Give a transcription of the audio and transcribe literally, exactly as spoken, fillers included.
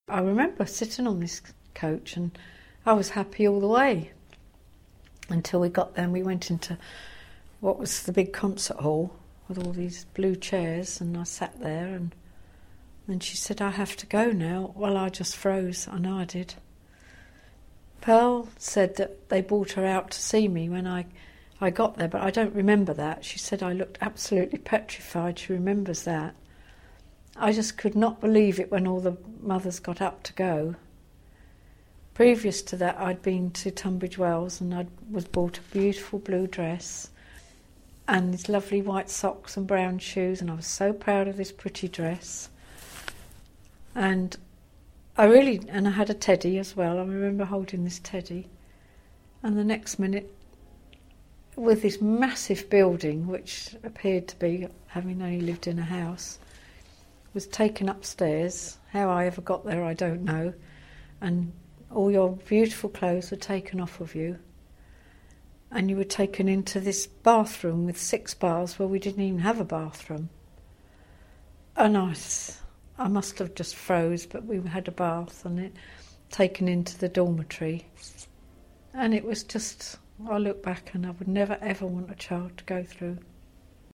I remember sitting on this coach and I was happy all the way until we got there and we went into what was the big concert hall with all these blue chairs, and I sat there and then she said, "I have to go now." Well, I just froze. I know I did. Pearl said that they brought her out to see me when I, I got there, but I don't remember that. She said I looked absolutely petrified. She remembers that. I just could not believe it when all the mothers got up to go. Previous to that, I'd been to Tunbridge Wells and I was bought a beautiful blue dress and these lovely white socks and brown shoes, and I was so proud of this pretty dress. And I really, and I had a teddy as well. I remember holding this teddy. And the next minute, with this massive building, which appeared to be, having only lived in a house, was taken upstairs. How I ever got there, I don't know. And all your beautiful clothes were taken off of you. And you were taken into this bathroom with six bars where we didn't even have a bathroom. And I, I must have just froze, but we had a bath and it taken into the dormitory. And it was just, I look back and I would never ever want a child to go through.